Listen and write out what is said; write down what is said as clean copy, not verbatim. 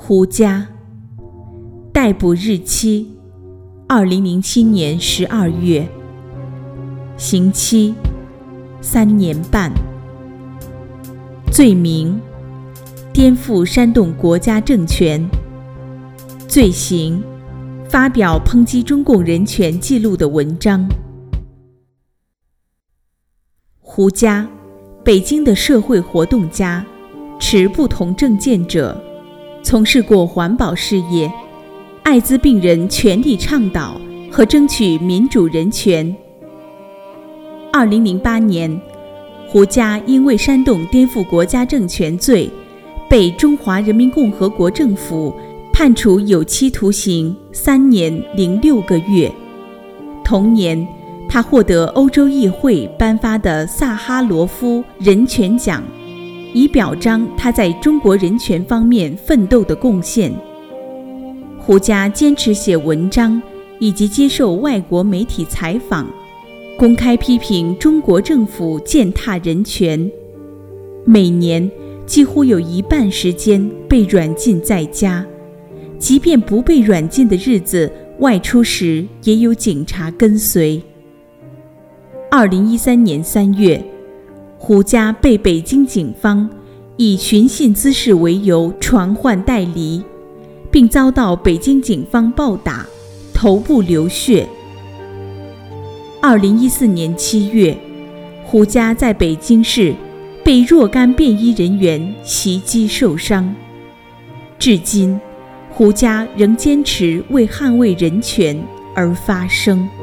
胡佳，逮捕日期2007年12月，刑期3年半，罪名颠覆煽动国家政权，罪行发表抨击中共人权记录的文章。胡佳，北京的社会活动家，持不同政见者，从事过环保事业，艾滋病人权利倡导和争取民主人权。2008年，胡佳因为煽动颠覆国家政权罪，被中华人民共和国政府判处有期徒刑3年0.6个月。同年，他获得欧洲议会颁发的萨哈罗夫人权奖，以表彰他在中国人权方面奋斗的贡献。胡佳坚持写文章以及接受外国媒体采访，公开批评中国政府践踏人权，每年几乎有一半时间被软禁在家，即便不被软禁的日子，外出时也有警察跟随。2013年3月，胡佳被北京警方以寻衅滋事为由传唤带离，并遭到北京警方暴打，头部流血。2014年7月，胡佳在北京市被若干便衣人员袭击受伤。至今，胡佳仍坚持为捍卫人权而发声。